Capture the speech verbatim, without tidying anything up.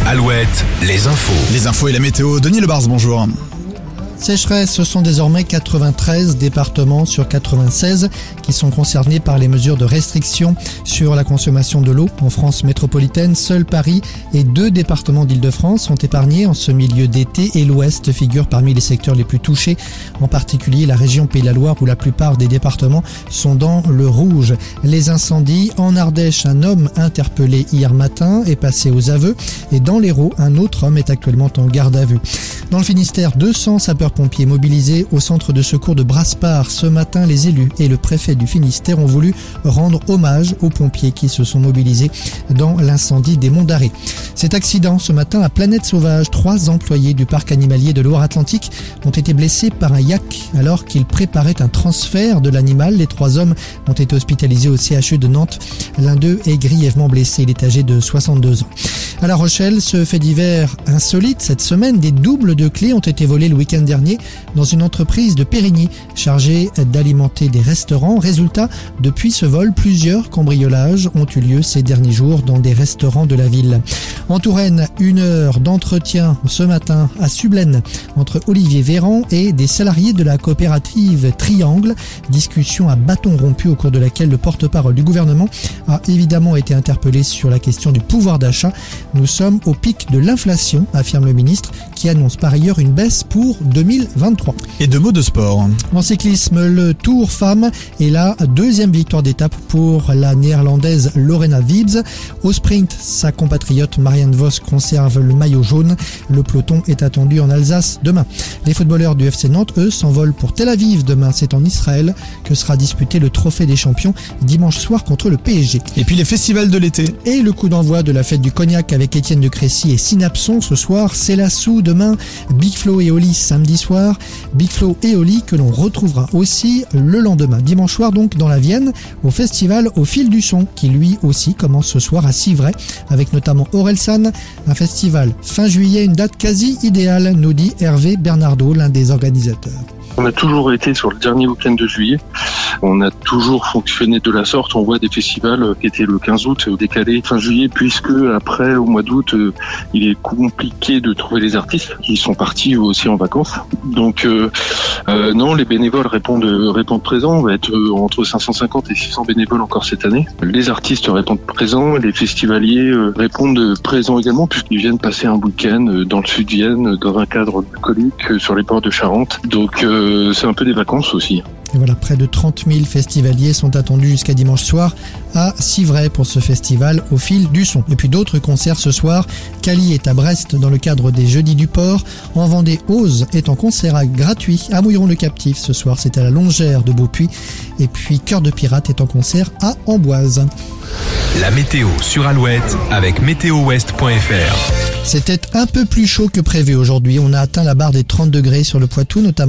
Alouette, les infos. Les infos et la météo, Denis Lebars, bonjour. Sécheresse, ce sont désormais quatre-vingt-treize départements sur quatre-vingt-seize qui sont concernés par les mesures de restriction sur la consommation de l'eau. En France métropolitaine, seuls Paris et deux départements d'Île-de-France sont épargnés en ce milieu d'été et l'Ouest figure parmi les secteurs les plus touchés, en particulier la région Pays de la Loire où la plupart des départements sont dans le rouge. Les incendies, en Ardèche, un homme interpellé hier matin est passé aux aveux et dans l'Hérault, un autre homme est actuellement en garde à vue. Dans le Finistère, deux cents sapeurs-pompiers mobilisés au centre de secours de Brasparts. Ce matin, les élus et le préfet du Finistère ont voulu rendre hommage aux pompiers qui se sont mobilisés dans l'incendie des Monts d'Arrée. Cet accident ce matin à Planète Sauvage, trois employés du parc animalier de Loire-Atlantique ont été blessés par un yak alors qu'ils préparaient un transfert de l'animal. Les trois hommes ont été hospitalisés au C H U de Nantes. L'un d'eux est grièvement blessé, il est âgé de soixante-deux ans. À La Rochelle, ce fait divers insolite cette semaine, des doubles de clés ont été volés le week-end dernier dans une entreprise de Périgny chargée d'alimenter des restaurants. Résultat, depuis ce vol, plusieurs cambriolages ont eu lieu ces derniers jours dans des restaurants de la ville. En Touraine, une heure d'entretien ce matin à Sublaine entre Olivier Véran et des salariés de la coopérative Triangle. Discussion à bâton rompu au cours de laquelle le porte-parole du gouvernement a évidemment été interpellé sur la question du pouvoir d'achat. Nous sommes au pic de l'inflation, affirme le ministre, qui annonce par ailleurs une baisse pour deux mille vingt-trois. Et deux mots de sport. En cyclisme, le Tour Femmes est la deuxième victoire d'étape pour la néerlandaise Lorena Wiebes. Au sprint, sa compatriote Marianne Vos conserve le maillot jaune. Le peloton est attendu en Alsace demain. Les footballeurs du F C Nantes, eux, s'envolent pour Tel Aviv demain. C'est en Israël que sera disputé le trophée des champions dimanche soir contre le P S G. Et puis les festivals de l'été. Et le coup d'envoi de la fête du cognac avec Étienne de Crécy et Synapson ce soir. C'est la Sou demain. Big Flo et Oli samedi soir. Big Flo et Oli que l'on retrouvera aussi le lendemain. Dimanche soir donc dans la Vienne au festival Au Fil du Son qui lui aussi commence ce soir à Civray avec notamment Orelsan. Un festival fin juillet, une date quasi idéale nous dit Hervé Bernardo, l'un des organisateurs. On a toujours été sur le dernier week-end de juillet. On a toujours fonctionné de la sorte. On voit des festivals qui étaient le quinze août décalés fin juillet puisque après, au mois d'août, il est compliqué de trouver les artistes qui sont partis aussi en vacances. Donc euh, euh, non, les bénévoles répondent, répondent présents. On va être entre cinq cent cinquante et six cents bénévoles encore cette année. Les artistes répondent présents. Les festivaliers répondent présents également puisqu'ils viennent passer un week-end dans le sud de Vienne dans un cadre bucolique sur les ports de Charente. Donc euh, c'est un peu des vacances aussi. Et voilà, près de trente mille festivaliers sont attendus jusqu'à dimanche soir à Civray pour ce festival Au Fil du Son. Et puis d'autres concerts ce soir. Cali est à Brest dans le cadre des Jeudis du Port. En Vendée, Ose est en concert gratuit à Mouilleron-le-Captif. Ce soir, c'est à la Longère de Beaupuy. Et puis Cœur de Pirate est en concert à Amboise. La météo sur Alouette avec météo ouest point f r. C'était un peu plus chaud que prévu aujourd'hui. On a atteint la barre des trente degrés sur le Poitou, notamment